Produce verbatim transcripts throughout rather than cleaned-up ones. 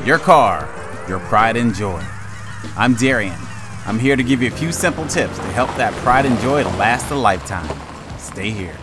Your car, your pride and joy. I'm Darian. I'm here to give you a few simple tips to help that pride and joy last a lifetime. Stay here.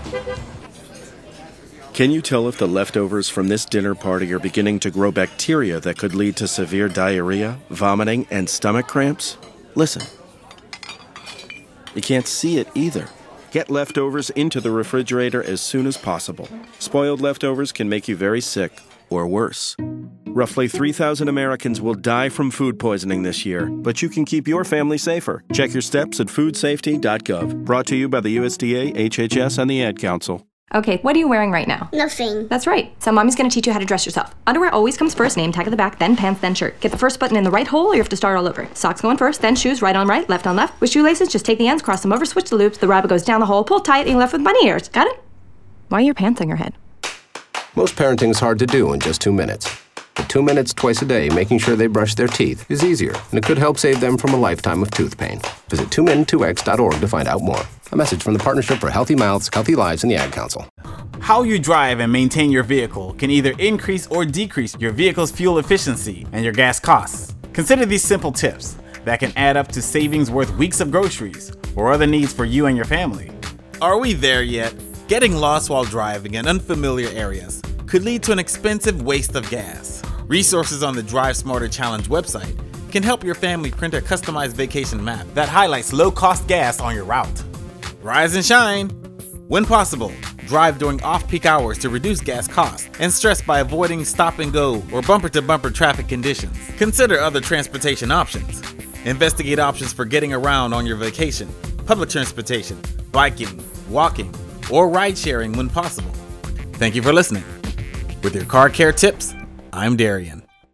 Can you tell if the leftovers from this dinner party are beginning to grow bacteria that could lead to severe diarrhea, vomiting, and stomach cramps? Listen. You can't see it either. Get leftovers into the refrigerator as soon as possible. Spoiled leftovers can make you very sick, or worse. Roughly three thousand Americans will die from food poisoning this year, but you can keep your family safer. Check your steps at food safety dot gov. Brought to you by the U S D A, H H S, and the Ad Council. Okay, what are you wearing right now? Nothing. That's right. So mommy's gonna teach you how to dress yourself. Underwear always comes first, name tag at the back, then pants, then shirt. Get the first button in the right hole or you have to start all over. Socks going first, then shoes, right on right, left on left. With shoelaces, just take the ends, cross them over, switch the loops, the rabbit goes down the hole, pull tight, and you're left with bunny ears. Got it? Why are your pants on your head? Most parenting's hard to do in just two minutes. But two minutes twice a day making sure they brush their teeth is easier, and it could help save them from a lifetime of tooth pain. Visit two min two x dot org to find out more. A message from the Partnership for Healthy Mouths, Healthy Lives, and the Ad Council. How you drive and maintain your vehicle can either increase or decrease your vehicle's fuel efficiency and your gas costs. Consider these simple tips that can add up to savings worth weeks of groceries or other needs for you and your family. Are we there yet? Getting lost while driving in unfamiliar areas could lead to an expensive waste of gas. Resources on the Drive Smarter Challenge website can help your family print a customized vacation map That highlights low-cost gas on your route. Rise and shine! When possible, drive during off-peak hours to reduce gas costs and stress by avoiding stop-and-go or bumper-to-bumper traffic conditions. Consider other transportation options. Investigate options for getting around on your vacation, public transportation, biking, walking, or ride-sharing when possible. Thank you for listening. With your car care tips, I'm Darian.